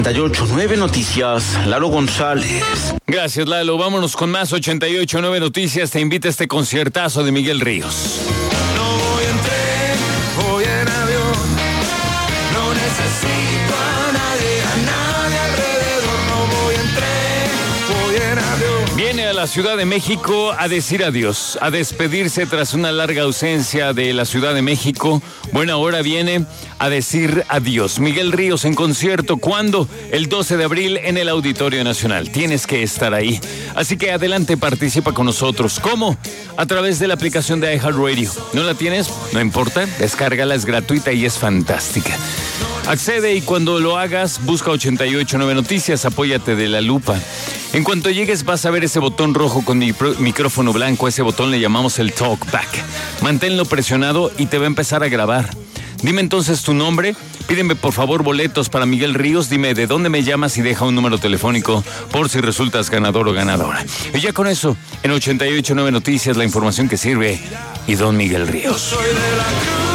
88.9 Noticias, Lalo González. Gracias, Lalo. Vámonos con más 88.9 Noticias. Te invita a este conciertazo de Miguel Ríos. No voy en tren, voy en avión. No necesito a nadie alrededor. No voy en tren, voy en avión. Viene a la Ciudad de México a decir adiós, a despedirse tras una larga ausencia de la Ciudad de México. Bueno, ahora viene a decir adiós. Miguel Ríos en concierto, ¿cuándo? El 12 de abril en el Auditorio Nacional. Tienes que estar ahí. Así que adelante, participa con nosotros. ¿Cómo? A través de la aplicación de iHeartRadio. ¿No la tienes? No importa, descárgala, es gratuita y es fantástica. Accede y cuando lo hagas, busca 88.9 Noticias, apóyate de la lupa. En cuanto llegues vas a ver ese botón rojo con mi micrófono blanco, ese botón le llamamos el Talkback. Manténlo presionado y te va a empezar a grabar. Dime entonces tu nombre, pídeme por favor boletos para Miguel Ríos, dime de dónde me llamas y deja un número telefónico por si resultas ganador o ganadora. Y ya con eso, en 88.9 Noticias, la información que sirve y don Miguel Ríos. Soy de la cruz.